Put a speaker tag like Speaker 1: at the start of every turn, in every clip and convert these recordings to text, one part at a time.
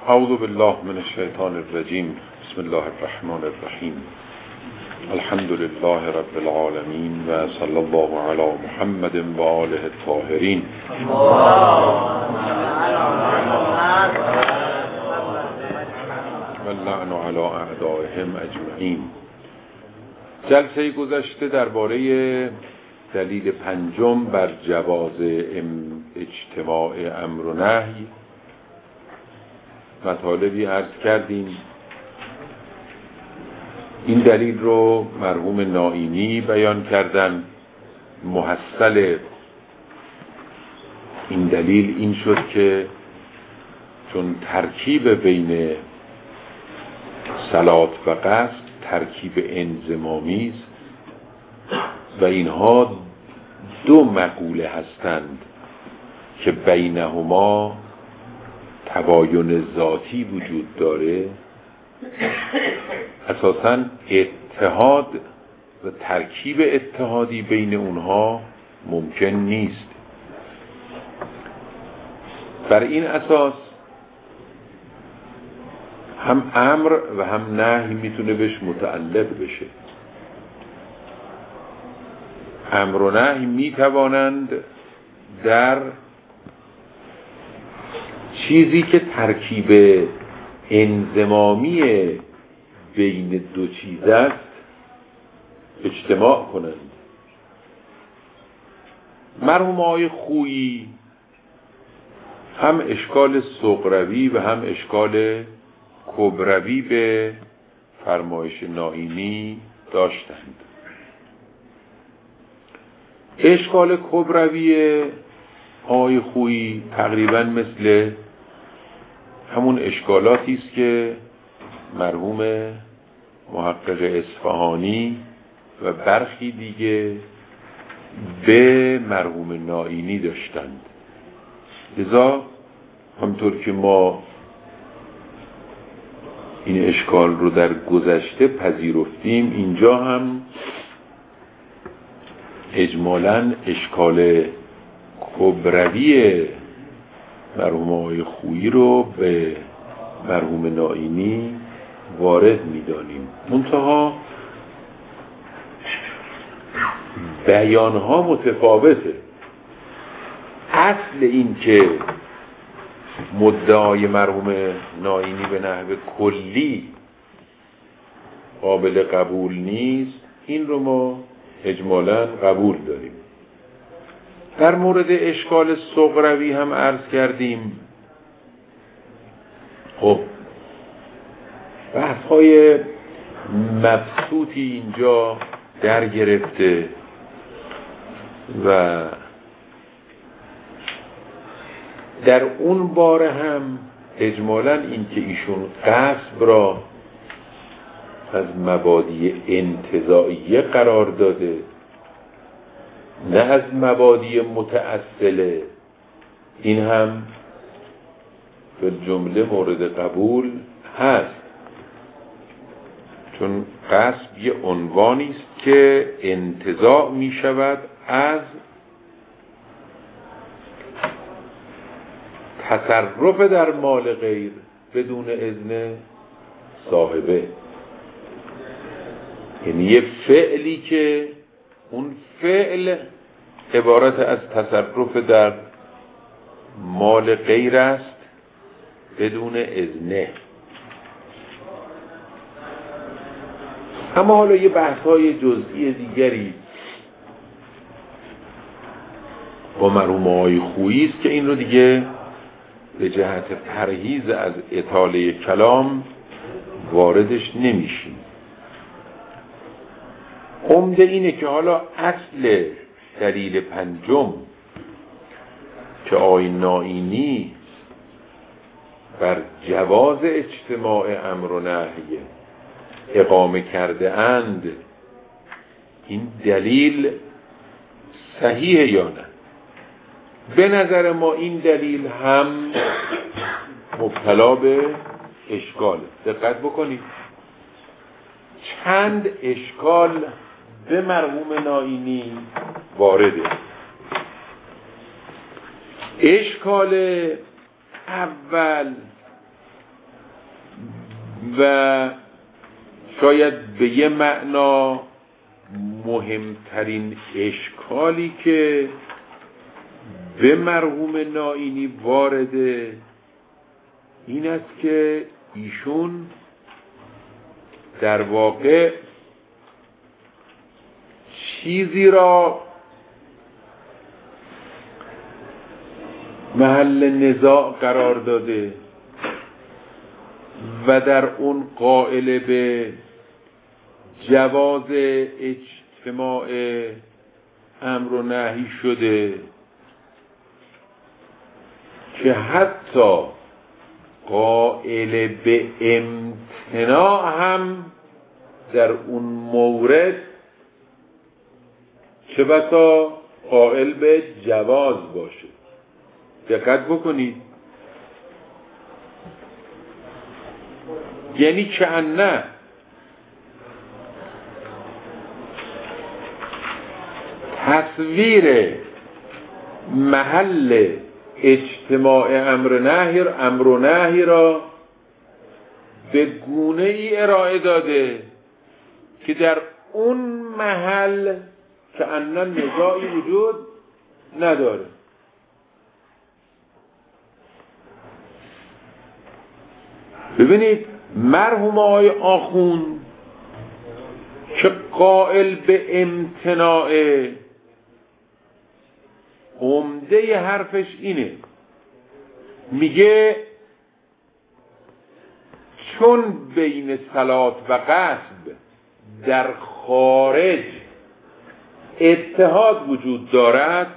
Speaker 1: اعوذ بالله من الشیطان الرجیم. بسم الله الرحمن الرحیم. الحمد لله رب العالمین و صلی الله علی محمد و آله الطاهرین. و اللعن علی اعدائهم اجمعین. جلسه گذشته درباره دلیل پنجم بر جواز اجتماع امر و نهی مطالبی عرض کردیم. این دلیل رو مرحوم نائینی بیان کردن. محصل این دلیل این شد که چون ترکیب بین صلات و قصد ترکیب انضمامی است و اینها دو مقوله هستند که بینهما تباین ذاتی وجود داره، اساساً اتحاد و ترکیب اتحادی بین اونها ممکن نیست. بر این اساس هم امر و هم نهی میتونه بهش متعلق بشه. امر و نهی میتوانند در چیزی که ترکیب انضمامی بین دو چیز است اجتماع کنند. مرحوم آقای خویی هم اشکال صغروی و هم اشکال کبروی به فرمایش نائینی داشتند. اشکال کبروی آقای خویی تقریبا مثل همون اشکالاتی است که مرحوم محقق اصفهانی و برخی دیگه به مرحوم نائینی داشتند. لذا همطور که ما این اشکال رو در گذشته پذیرفتیم، اینجا هم اجمالاً اشکال کبروی مرحوم آقای خویی رو به مرحوم نائینی وارد می‌دانیم. منتها بیانها متفاوته. اصل این که مدعای مرحوم نائینی به نحو کلی قابل قبول نیست، این رو ما اجمالاً قبول داریم. در مورد اشکال صغروی هم عرض کردیم. خب بحث‌های مبسوطی اینجا در گرفته و در اون باره هم اجمالاً این که ایشون غصب را از مبادی انتزاعیه قرار داده نه از مبادی متأصله، این هم به جمله مورد قبول هست، چون غصب یه عنوانی است که انتزاع می شود از تصرف در مال غیر بدون اذن صاحبه. یعنی یه فعلی که اون فعل عبارت از تصرف در مال غیر است بدون اذنه. اما حالا یه بحث‌های جزئی دیگری با مرحوم آقای خویی است که این رو دیگه به جهت پرهیز از اطاله کلام واردش نمیشیم. عمده اینه که حالا اصل دلیل پنجم که آقای نائینی بر جواز اجتماع امر و نهی اقامه کرده اند، این دلیل صحیح یا نه؟ به نظر ما این دلیل هم مبتلا به اشکاله. دقت بکنید، چند اشکال به مرحوم نائینی وارده. اشکال اول و شاید به یه معنا مهمترین اشکالی که به مرحوم نائینی وارده این است که ایشون در واقع چیزی را محل نزاع قرار داده و در اون قائل به جواز اجتماع امر و نهی شده که حتی قائل به امتناع هم در اون مورد چه بسا قائل به جواز باشه. دقت بکنید، یعنی کأنه تصویر محل اجتماع امر و نهی را به گونه ای ارائه داده که در اون محل کأنه نزاعی وجود نداره. ببینید مرحوم آقای آخوند که قائل به امتناع، عمده حرفش اینه، میگه چون بین صلات و قصد در خارج اتحاد وجود دارد،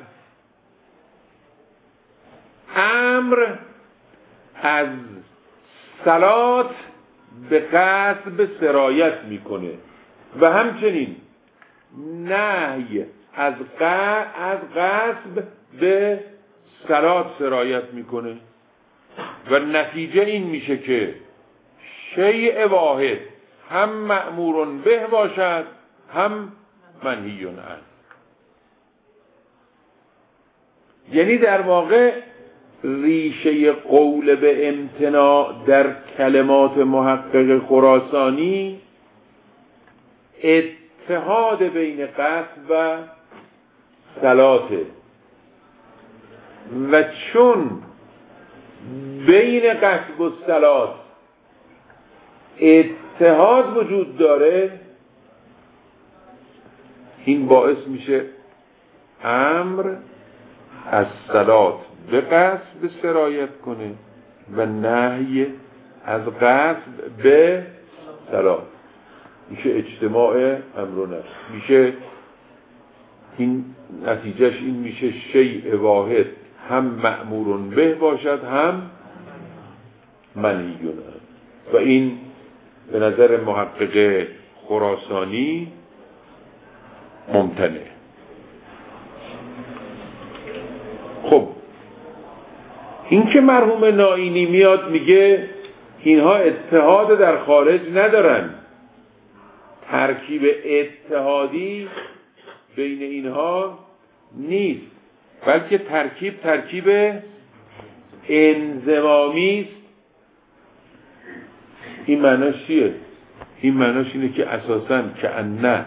Speaker 1: امر از صلات به قصد سرایت میکنه و همچنین نهی از قصد به صلات سرایت میکنه و نتیجه این میشه که شیء واحد هم مأمور به باشد هم منهی عنه. یعنی در واقع ریشه قول به امتناع در کلمات محقق خراسانی اتحاد بین قصد و صلاته و چون بین قصد و صلات اتحاد وجود داره، این باعث میشه امر از صلات به قصد سرایت کنه و نهی از قصد به صلات. میشه اجتماع امر و نهی، میشه این نتیجهش این میشه شیء واحد هم مأمور به باشد هم منهی عنه. و این به نظر محقق خراسانی ممتنع. خب این که مرحوم نائینی میاد میگه اینها اتحاد در خارج ندارن، ترکیب اتحادی بین اینها نیست، بلکه ترکیب انضمامی است. این معناش چیه؟ این معناش اینه که اساساً کأنه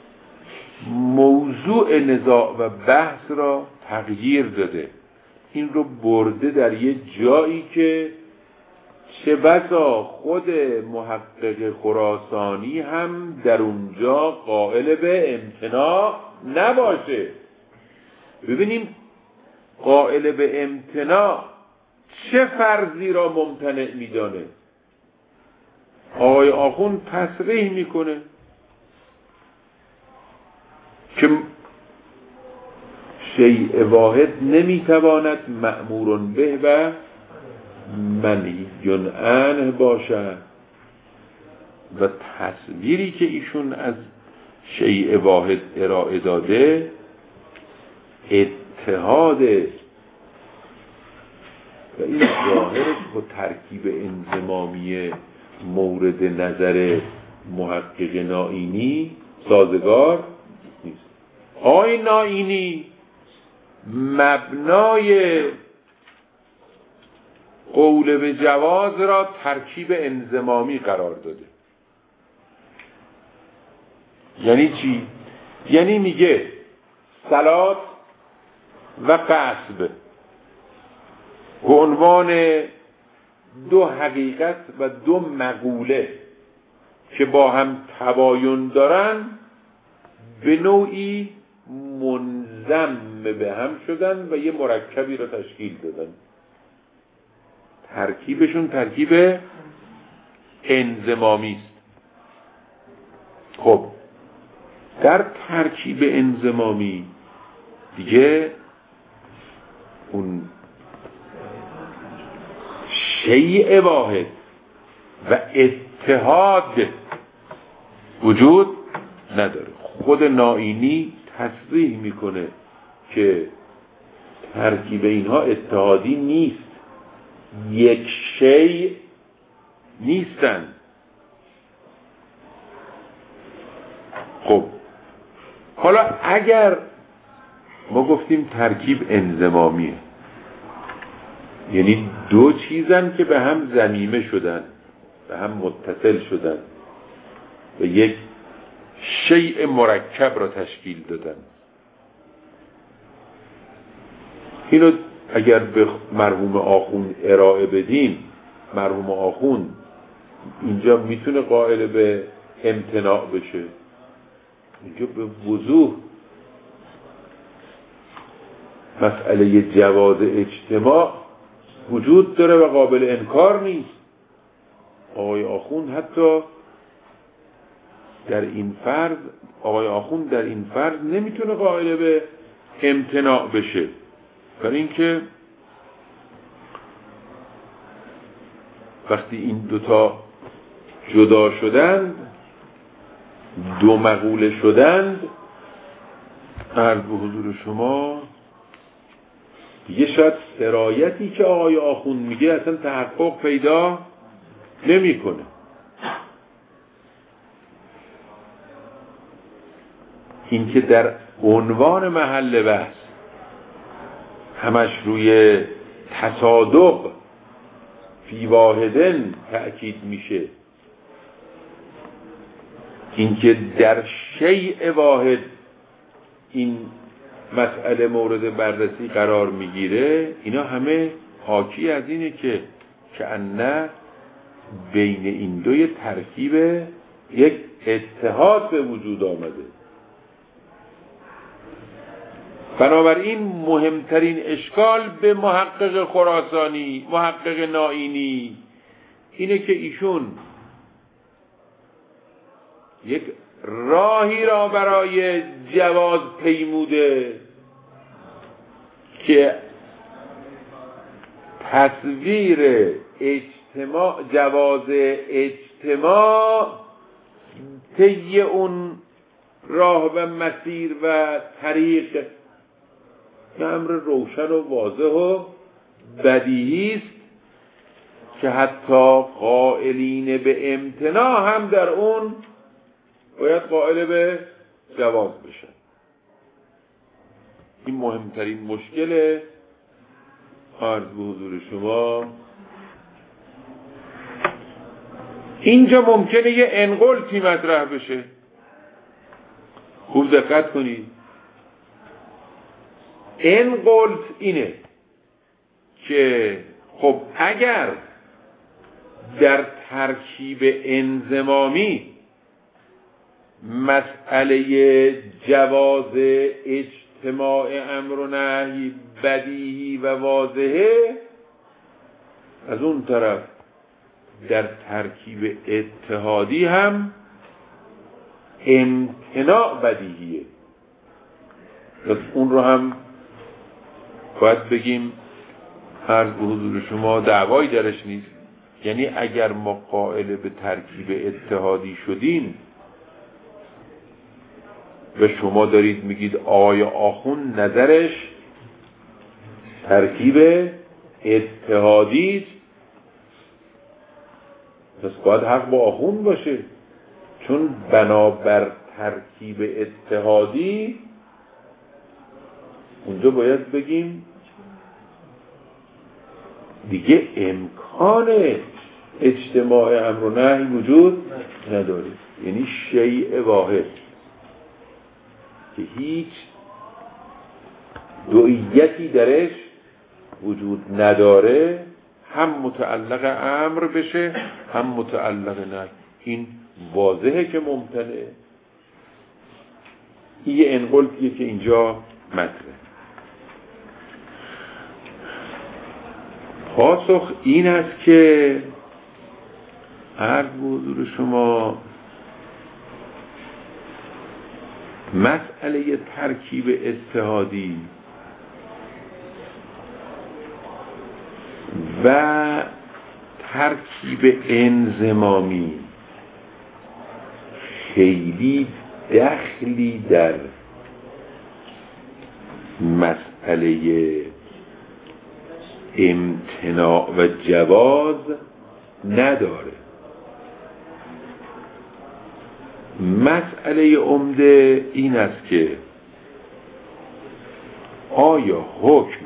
Speaker 1: موضوع نزاع و بحث را تغییر داده، این رو برده در یه جایی که چه بسا خود محقق خراسانی هم در اونجا قائل به امتناع نباشه. ببینیم قائل به امتناع چه فرضی را ممتنع میدانه. آقای آخوند تصریح میکنه که شیء واحد نمیتواند مأمور به و منهی عنه باشد و تصویری که ایشون از شیء واحد ارائه داده اتحاد و این ظاهرش با ترکیب انضمامی مورد نظر محقق نائینی سازگار نیست. آقای نائینی مبنای قول به جواز را ترکیب انضمامی قرار داده. یعنی چی؟ یعنی میگه صلات و غصب به عنوان دو حقیقت و دو مقوله که با هم تباین دارن به نوعی منضم به هم شدن و یه مرکبی را تشکیل دادن. ترکیبشون ترکیب انضمامی است. خب در ترکیب انضمامی دیگه اون شیء واحد و اتحاد وجود نداره. خود نائینی تصریح میکنه که ترکیب اینها اتحادی نیست، یک شیء نیستن. خب حالا اگر ما گفتیم ترکیب انضمامیه، یعنی دو چیزن که به هم ضمیمه شدن، به هم متصل شدن و یک شیء مرکب را تشکیل دادن. اینو اگر به مرحوم آخوند ارائه بدیم، مرحوم آخوند اینجا میتونه قائل به امتناع بشه. اینجا به وضوح مسئله جواز اجتماع وجود داره و قابل انکار نیست. آقای آخوند حتی در این فرض، آقای آخوند در این فرض نمیتونه قائل به امتناع بشه، برای اینکه وقتی این دوتا جدا شدند، دو مقوله شدند، عرض به حضور شما دیگه شاید سرایتی که آقای آخوند میگه اصلا تحقق پیدا نمیکنه. این که در عنوان محل بحث همش روی تصادق فی واحدن تأکید میشه، این که در شیء واحد این مسئله مورد بررسی قرار میگیره، اینا همه حاکی از اینه که کأنه بین این دوی ترکیب یک اتحاد به وجود آمده. بنابراین مهمترین اشکال به محقق خراسانی، محقق نائینی، اینه که ایشون یک راهی را برای جواز پیموده که تصویر اجتماع، جواز اجتماع طی اون راه و مسیر و طریق که امر روشن و واضح و بدیهی است که حتی قائلین به امتناع هم در اون باید قائل به جواز بشن. این مهمترین مشکل عرض به حضور شما. اینجا ممکنه یه انقلتی مطرح بشه. خوب دقت کنید. انقلت اینه که خب اگر در ترکیب انضمامی مسئله جواز اجتماع امر و نهی بدیهی و واضحه، از اون طرف در ترکیب اتحادی هم امتناع بدیهیه. پس اون رو هم باید بگیم عرض به حضور شما دعوایی درش نیست. یعنی اگر ما قائل به ترکیب اتحادی شدیم و شما دارید میگید آقای آخوند نظرش ترکیب اتحادی است، پس باید حق با آخوند باشه، چون بنابر ترکیب اتحادی اونجا باید بگیم دیگه امکان اجتماع امر و نهی وجود نداره. یعنی شیء واحد که هیچ دوئیتی درش وجود نداره هم متعلق امر بشه هم متعلق نهی. این واضحه که ممتنعه. این یه انقلبیه که اینجا مطرحه. پاسخ این است که عرض به حضور شما مسئله ترکیب اتحادی و ترکیب انضمامی خیلی دخلی در مسئله امتناع و جواز نداره. مسئله عمده این است که آیا حکم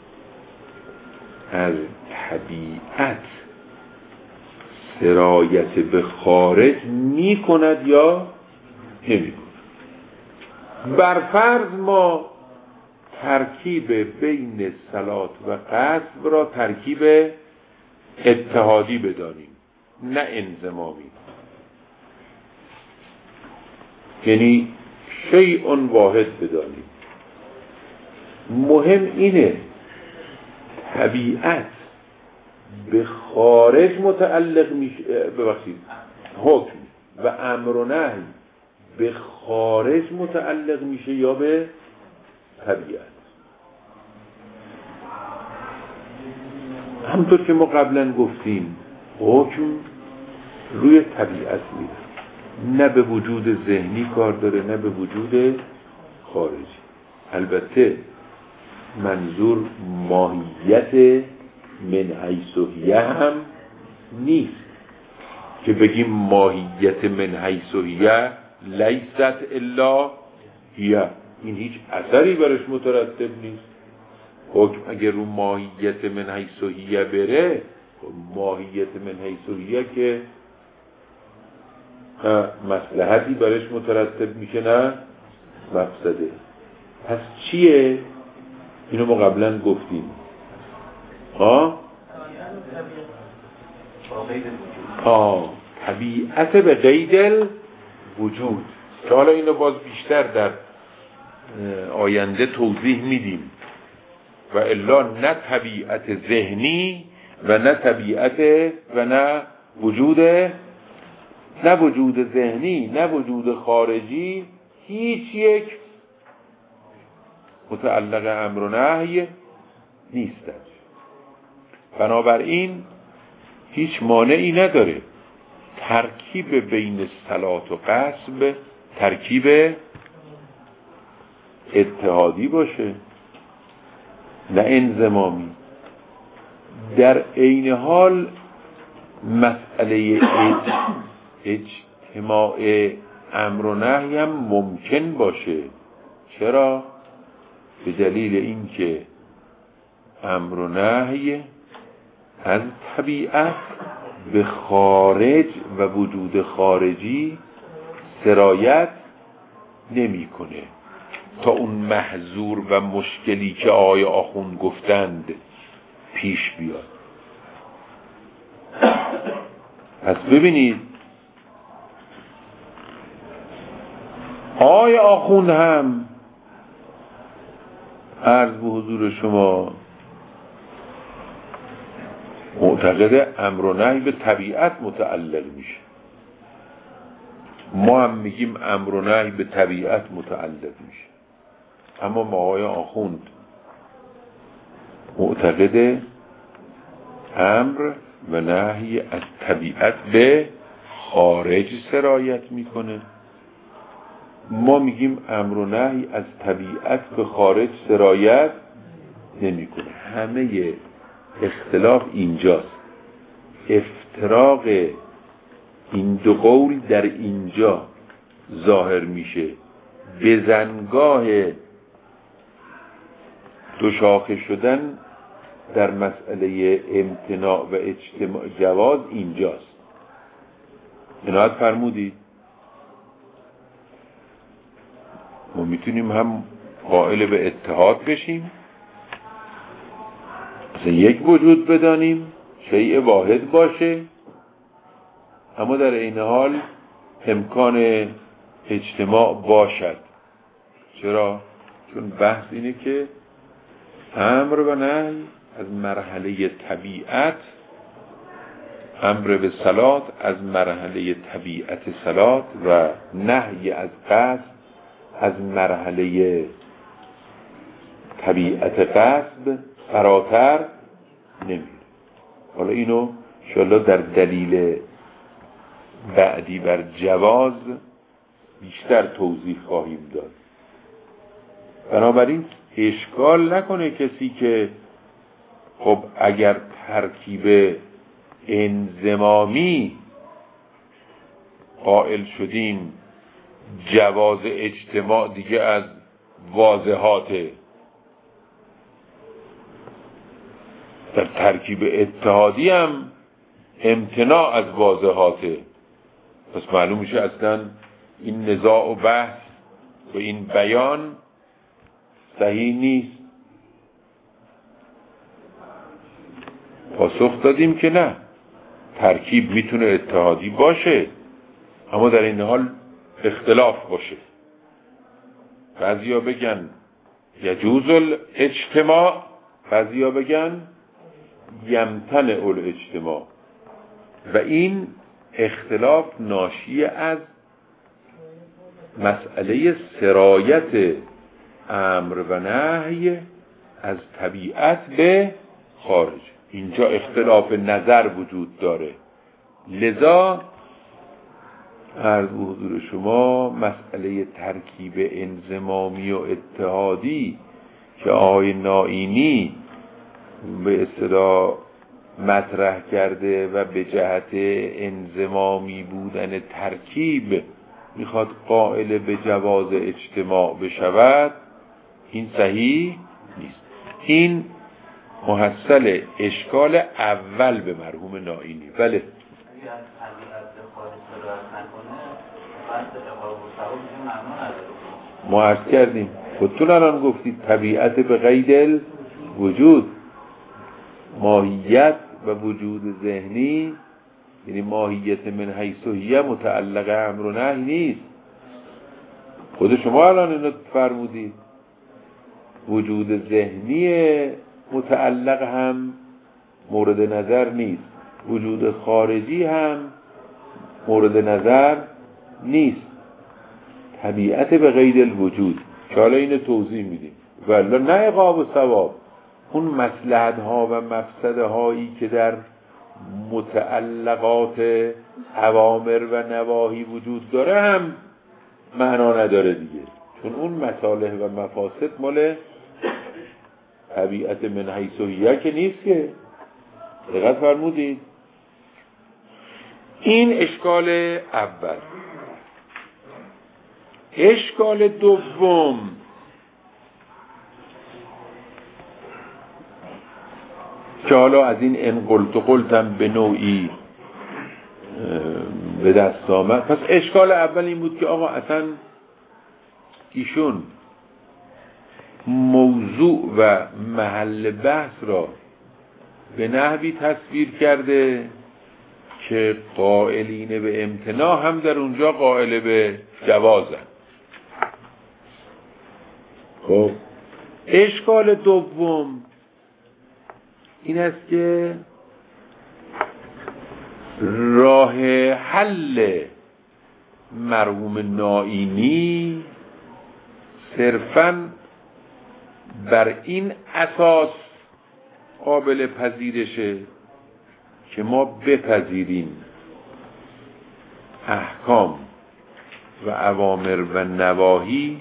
Speaker 1: از طبیعت سرایت به خارج می کند یا نمی کند؟ برفرض ما ترکیب بین صلات و قصب را ترکیب اتحادی بدانیم نه انضمامی، یعنی شیء واحد بدانیم. مهم اینه طبیعت به خارج متعلق میشه، ببخشید حکم و امر و نهی به خارج متعلق میشه یا به طبیعت. همطور که ما قبلا گفتیم حکم روی طبیعت میره، نه به وجود ذهنی کار داره نه به وجود خارجی. البته منظور ماهیت من حیث هیه هم نیست که بگیم ماهیت من حیث هیه لیست الا هیه، این هیچ اثری برش مترتب نیست. حکم اگر رو ماهیت من حیث هیه بره، ماهیت من حیث هیه که مصلحتی برش مترتب میشه نه مفسده. پس چیه؟ اینو ما قبلا گفتیم. طبیعت به قید وجود، که حالا اینو باز بیشتر در آینده توضیح میدیم. و الا نه طبیعت ذهنی و نه طبیعت و نه وجود ذهنی نه وجود خارجی هیچ یک متعلق امر و نهی نیستند. بنابراین هیچ مانعی نداره ترکیب بین صلات و قصب ترکیب اتحادی باشه نه انضمامی. در عین حال مسئله اجتماع امر و نهی هم ممکن باشه. چرا؟ به دلیل اینکه امر و نهی از طبیعت به خارج و وجود خارجی سرایت نمی‌کنه تا اون محظور و مشکلی که آقای آخوند گفتند پیش بیاد. پس ببینید آقای آخوند هم عرض به حضور شما معتقد امر و نهی به طبیعت متعلق میشه. ما هم میگیم امر و نهی به طبیعت متعلق میشه. اما ما آقای آخوند معتقد امر و نهی از طبیعت به خارج سرایت میکنه. ما میگیم امر و نهی از طبیعت به خارج سرایت نمیکنه. همه اختلاف اینجاست. افتراق این دو قول در اینجا ظاهر میشه. بزنگاه دو شاخه شدن در مسئله امتناع و جواز اینجاست. عنایت فرمودید. ما میتونیم هم قائل به اتحاد بشیم، مثلا یک وجود بدانیم، شیء واحد باشه، اما در این حال امکان اجتماع باشد. چرا؟ چون بحث اینه که امر و نهی از مرحله طبیعت، امر به صلات از مرحله طبیعت صلات و نهی از قصد از مرحله طبیعت قصد فراتر نمیره. حالا اینو انشاءالله در دلیل بعدی بر جواز بیشتر توضیح خواهیم داد. بنابراین اشکال نکنه کسی که خب اگر ترکیب انضمامی قائل شدیم، جواز اجتماع دیگه از واضحاته، در ترکیب اتحادی هم امتناع از واضحاته. پس معلوم میشه اصلا این نزاع و بحث و این بیان صحیح نیست. پاسخ دادیم که نه، ترکیب میتونه اتحادی باشه اما در این حال اختلاف باشه. بعضیا بگن یجوز الاجتماع، بعضیا بگن یمتنع الاجتماع، و این اختلاف ناشی از مسئله سرایت امر و نهی از طبیعت به خارج. اینجا اختلاف نظر وجود داره. لذا عرض به حضور شما مسئله ترکیب انضمامی و اتحادی که آقای نائینی به اصطلاح مطرح کرده و به جهت انضمامی بودن ترکیب میخواد قائل به جواز اجتماع بشود، این صحیح نیست. این محصل اشکال اول به مرحوم نائینی. بله ما عرض کردیم، خودتون الان گفتید طبیعت به قید وجود، ماهیت و وجود ذهنی، یعنی ماهیت من حیث هی متعلق امر و نهی نیست. خود شما الان اینو فرمودید. وجود ذهنی متعلق هم مورد نظر نیست، وجود خارجی هم مورد نظر نیست. طبیعت به قید الوجود که حالا اینو توضیح میدیم، ولی نه عقاب و ثواب. اون مصلحت ها و مفسده هایی که در متعلقات اوامر و نواهی وجود داره هم معنا نداره دیگه، چون اون مصالح و مفاسد مال طبیعت من حیث هی که نیست که. دقت فرمودید؟ این اشکال اول. اشکال دوم که حالا از این ان قلتم به نوعی به دست آمد. پس اشکال اول این بود که آقا اصلا ایشون موضوع و محل بحث را به نحوی تصویر کرده که قائلین به امتناع هم در اونجا قائل به جوازن. خب اشکال دوم این است که راه حل مرحوم نائینی صرفاً بر این اساس قابل پذیرشه که ما بپذیریم احکام و اوامر و نواهی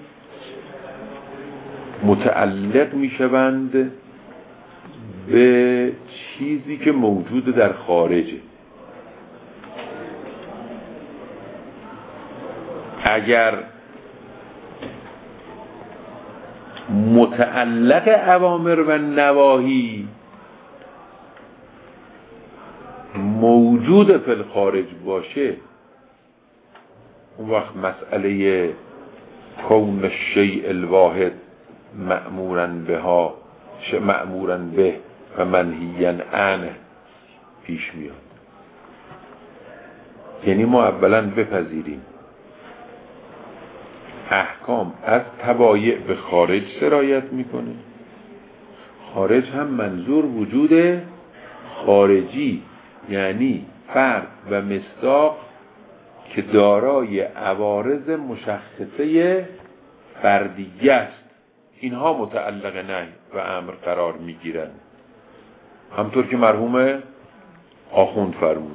Speaker 1: متعلق میشوند به چیزی که موجود در خارجه. اگر متعلق اوامر و نواهی موجود فی الخارج باشه، اون وقت مسئله کون الشیء الواحد مأمورا به و منهیا عنه پیش میاد. یعنی ما اولا بپذیریم احکام از تبایع به خارج سرایت میکنه. خارج هم منظور وجود خارجی، یعنی فرد و مصداق که دارای عوارض مشخصه فردیه است، اینها متعلق نهی و امر قرار میگیرند، همطور که مرحوم آخوند فرمود.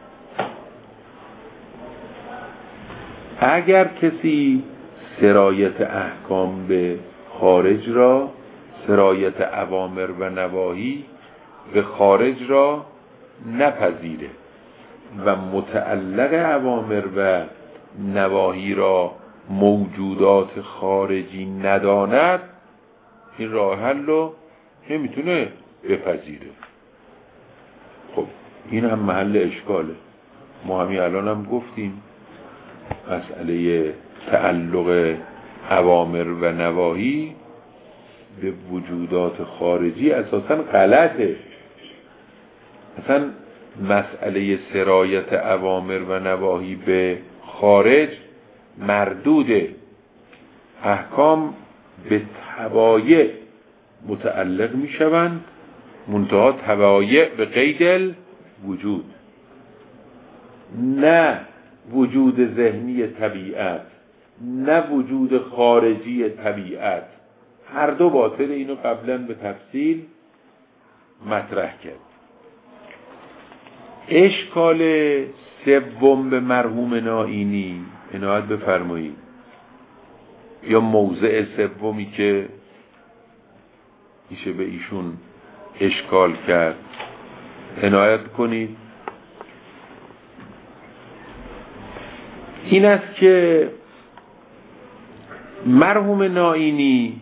Speaker 1: اگر کسی سرایت احکام به خارج را، سرایت اوامر و نواهی به خارج را نپذیره و متعلق اوامر و نواهی را موجودات خارجی نداند، این راه حل رو نمیتونه بپذیره. خب این هم محل اشکاله. ما همین الان هم گفتیم مسئله تعلق اوامر و نواهی به وجودات خارجی اساساً غلطه. مثلا مسئله سرایت اوامر و نواهی به خارج مردوده. احکام به تبایع متعلق می شوند، منتها تبایع به قید الوجود، نه وجود ذهنی طبیعت، نه وجود خارجی طبیعت. هر دو باطل. اینو قبلا به تفصیل مطرح کرد. اشکال سوم به مرحوم نائینی عنایت بفرمایید، یا موضع سومی که میشه به ایشون اشکال کرد عنایت کنید، این است که مرحوم نائینی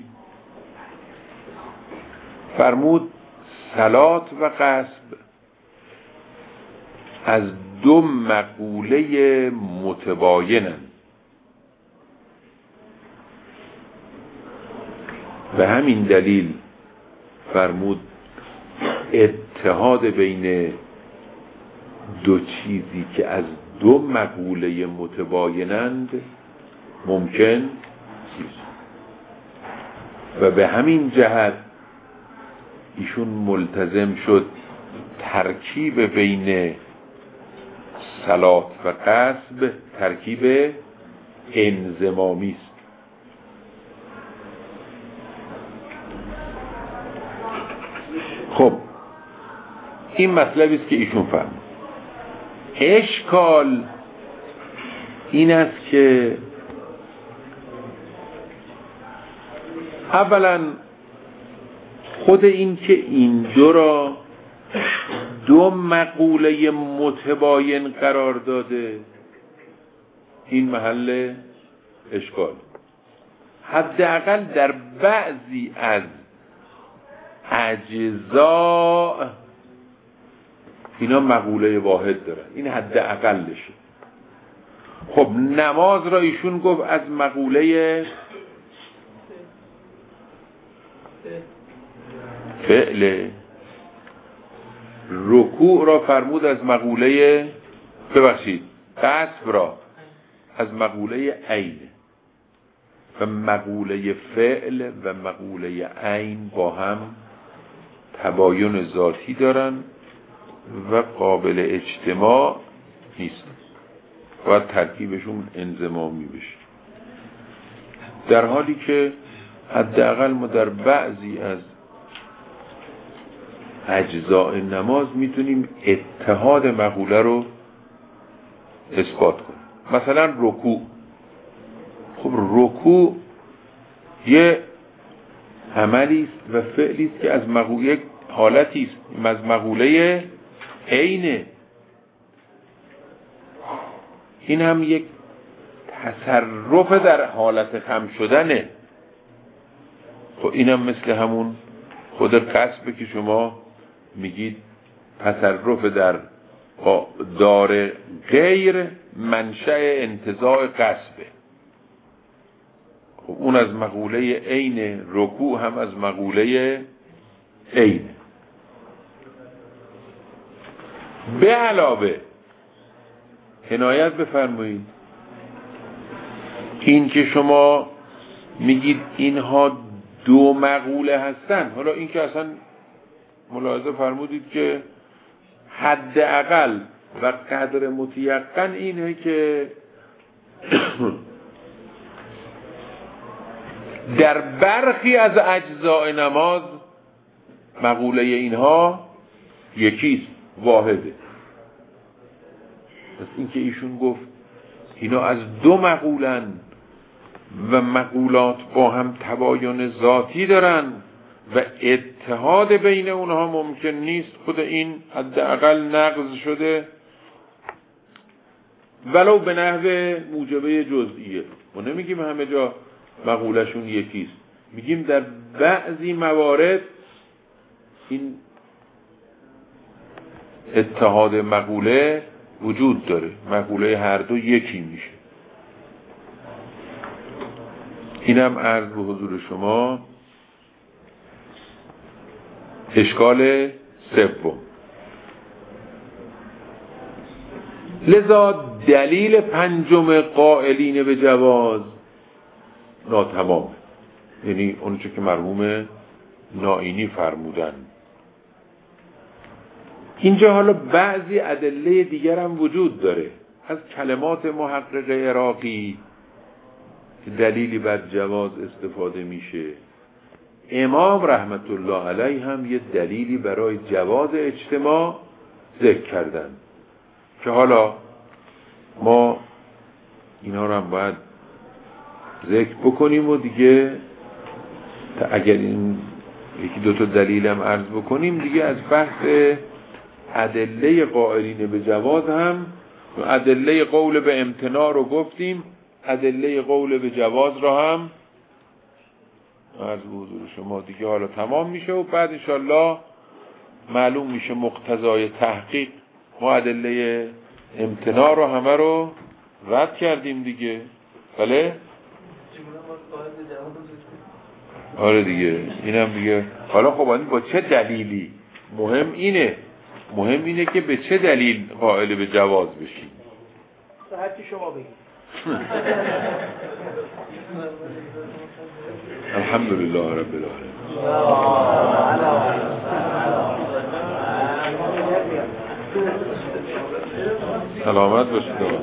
Speaker 1: فرمود صلات و قصب از دو مقوله متباینند و همین دلیل فرمود اتحاد بین دو چیزی که از دو مقوله متباینند ممکن نیست و به همین جهت ایشون ملتزم شد ترکیب بین صلات و قصب ترکیب انضمامی است. خب این مطلبی است که ایشون فرمود. اشکال این است که اولا خود این که این دو را دو مقوله متباین قرار داده، این محل اشکال. حداقل در بعضی از اجزا اینا مقوله واحد دارن، این حداقلشه. خب نماز را ایشون گفت از مقوله فعل، رکوع را فرمود از مقوله قصب را از مقوله عین، و مقوله فعل و مقوله عین با هم تباین ذاتی دارن و قابل اجتماع نیست، باید ترکیبشون انضمامی بشه. در حالی که حداقل ما در بعضی از اجزاء نماز میتونیم اتحاد مقوله رو اثبات کنیم. مثلا رکوع. خب رکوع یه عملی است و فعلی است که از مقوله حالتی است، از مقوله عینه. این هم یک تصرف در حالت خم شدنه. خب این هم مثل همون خود قصبه که شما میگید تصرف در دار غیر منشأ انتزاع قصبه. خب اون از مقوله عین، رکوع هم از مقوله عین. به علاوه عنایت بفرمایید این که شما میگید اینها دو مقوله هستن، حالا این که اصلا ملاحظه فرمودید که حداقل و قدر متیقن اینه که در برخی از اجزاء نماز مقوله اینها یکیست، واحده. پس این که ایشون گفت اینا از دو مقولن و مقولات با هم تباین ذاتی دارن و اتحاد بین اونها ممکن نیست، خود این حداقل نقض شده ولو به نحو موجبه جزئیه. ما نمیگیم همه جا مقولشون یکیست، میگیم در بعضی موارد این اتحاد مقوله وجود داره، مقوله هر دو یکی میشه. اینم عرض به حضور شما اشکال سوم. لذا دلیل پنجم قائلین به جواز ناتمام، یعنی اون چه که مرحوم نائینی فرمودن. اینجا حالا بعضی ادله دیگر هم وجود داره از کلمات محقق عراقی که دلیلی بر جواز استفاده میشه. امام رحمت الله علیه هم یه دلیلی برای جواز اجتماع ذکر کردن که حالا ما اینا رو هم باید ذکر بکنیم و دیگه اگر این یکی دوتا دلیل هم عرض بکنیم دیگه از بحث ادله قائلین به جواز هم، ادله قول به امتناع رو گفتیم، ادله قول به جواز رو هم عرض به حضور شما دیگه حالا تمام میشه و بعد انشالله معلوم میشه مقتضای تحقیق. ما ادله امتناع رو همه رو رد کردیم دیگه، بله؟ آره دیگه اینم دیگه. حالا خب این با چه دلیلی؟ مهم اینه که به چه دلیل قائل به جواز بشیم.
Speaker 2: هرچی شما بگید.
Speaker 1: الحمدلله رب العالمین. سلامت باشید.